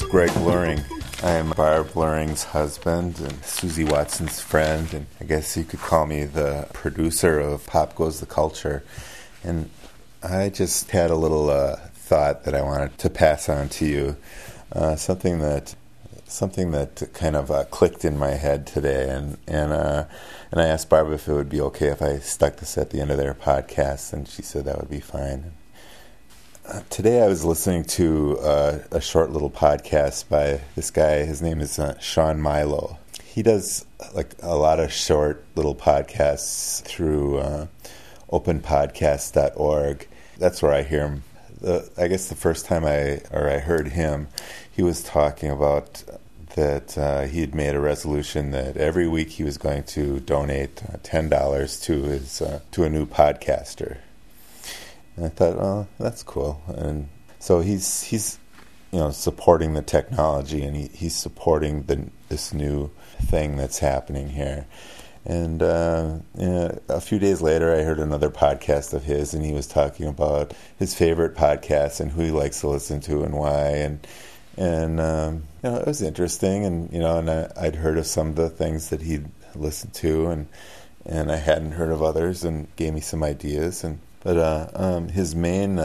Greg Luring. I'm Barb Luring's husband and Susie Watson's friend, and I guess you could call me the producer of Pop Goes the Culture. And I just had a little thought that I wanted to pass on to you, something that kind of clicked in my head today, and I asked Barb if it would be okay if I stuck this at the end of their podcast, and she said that would be fine. Today I was listening to a short little podcast by this guy. His name is Sean Milo. He does like a lot of short little podcasts through openpodcast.org. That's where I hear him. I guess the first time I heard him, he was talking about that he had made a resolution that every week he was going to donate $10 to a new podcaster. And I thought, oh, that's cool. And so he's supporting the technology, and he's supporting this new thing that's happening here. And a few days later, I heard another podcast of his, and he was talking about his favorite podcasts and who he likes to listen to and why. And it was interesting. And I'd heard of some of the things that he'd listened to, and I hadn't heard of others, and gave me some ideas. But his main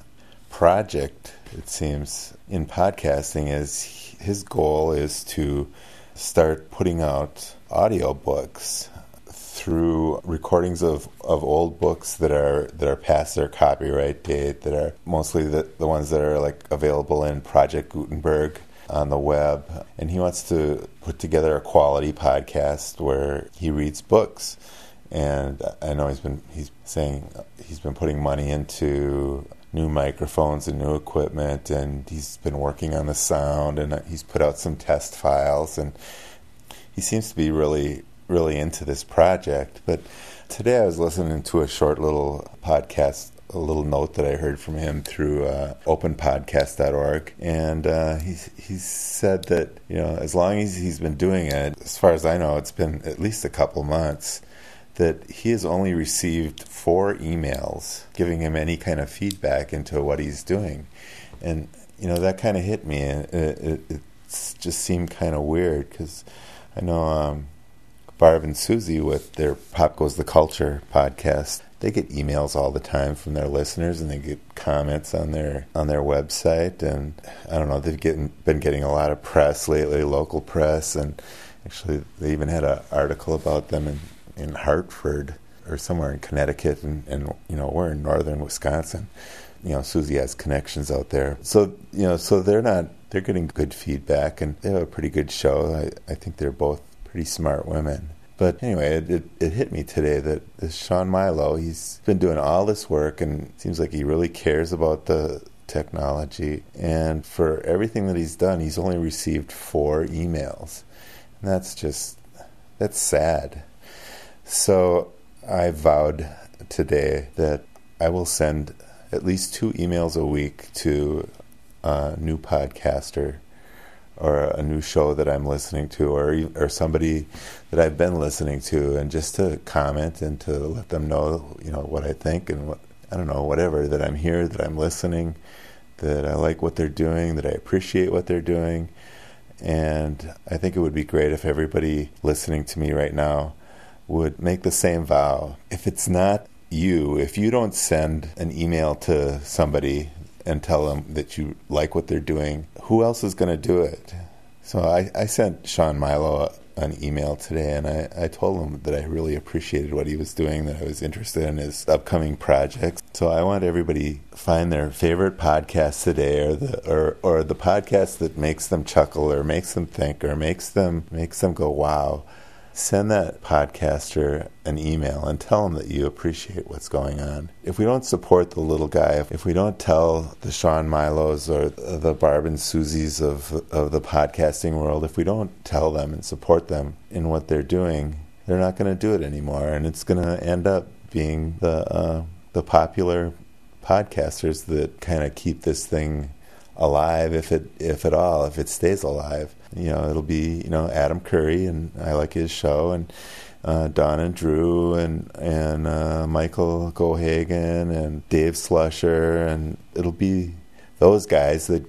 project, it seems, in podcasting is his goal is to start putting out audiobooks through recordings of old books that are past their copyright date, that are mostly the ones that are like available in Project Gutenberg on the web. And he wants to put together a quality podcast where he reads books. And I know he's saying he's been putting money into new microphones and new equipment, and he's been working on the sound, and he's put out some test files, and he seems to be really, really into this project. But today I was listening to a short little podcast, a little note that I heard from him through openpodcast.org, and he said that as long as he's been doing it, as far as I know, it's been at least a couple months, that he has only received 4 emails giving him any kind of feedback into what he's doing. And, that kind of hit me. And it just seemed kind of weird, because I know Barb and Susie with their Pop Goes the Culture podcast, they get emails all the time from their listeners, and they get comments on their website. And I don't know, they've been getting a lot of press lately, local press. And actually, they even had an article about them in Hartford or somewhere in Connecticut, and we're in northern Wisconsin. Susie has connections out there, so so they're getting good feedback, and they have a pretty good show. I think they're both pretty smart women. But anyway, it hit me today that this Sean Milo, he's been doing all this work, and it seems like he really cares about the technology, and for everything that he's done, he's only received 4 emails, and that's sad. So I vowed today that I will send at least 2 emails a week to a new podcaster or a new show that I'm listening to, or somebody that I've been listening to, and just to comment and to let them know, what I think, and whatever, that I'm here, that I'm listening, that I like what they're doing, that I appreciate what they're doing. And I think it would be great if everybody listening to me right now would make the same vow. If it's not you, if you don't send an email to somebody and tell them that you like what they're doing, who else is going to do it? So I sent Sean Milo an email today, and I told him that I really appreciated what he was doing, that I was interested in his upcoming projects. So I want everybody to find their favorite podcast today, or the podcast that makes them chuckle, or makes them think, or makes them go, wow. Send that podcaster an email and tell him that you appreciate what's going on. If we don't support the little guy, if we don't tell the Sean Milos or the Barb and Susies of the podcasting world, if we don't tell them and support them in what they're doing, they're not going to do it anymore, and it's going to end up being the popular podcasters that kind of keep this thing alive, if at all, if it stays alive. It'll be Adam Curry, and I like his show, and Don and Drew, and Michael Gohagan, and Dave Slusher, and it'll be those guys that get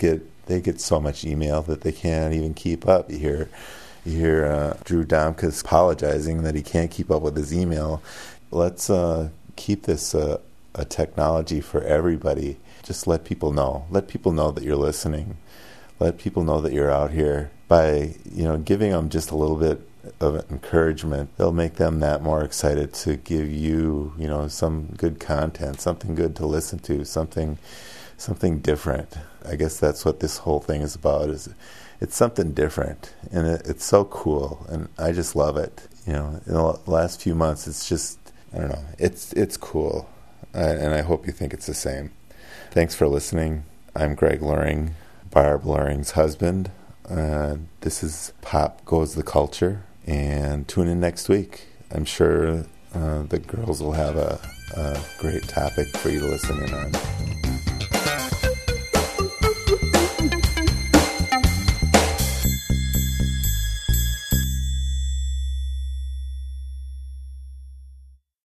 they get so much email that they can't even keep up. You hear Drew Domkus apologizing that he can't keep up with his email. Let's keep this a technology for everybody. Just let people know. Let people know that you're listening. Let people know that you're out here. By giving them just a little bit of encouragement, they'll make them that more excited to give you some good content, something good to listen to, something different. I guess that's what this whole thing is about. It's something different, and it's so cool, and I just love it. In the last few months, it's just, I don't know, it's cool, and I hope you think it's the same. Thanks for listening. I'm Greg Luring, Barb Luring's husband. This is Pop Goes the Culture, and tune in next week. I'm sure the girls will have a great topic for you to listen in on.